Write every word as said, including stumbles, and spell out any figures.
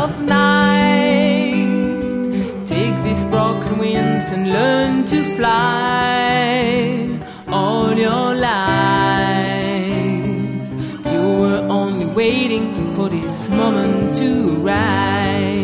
of night. Take these broken wings and learn to fly. All your life you were only waiting for this moment to rise.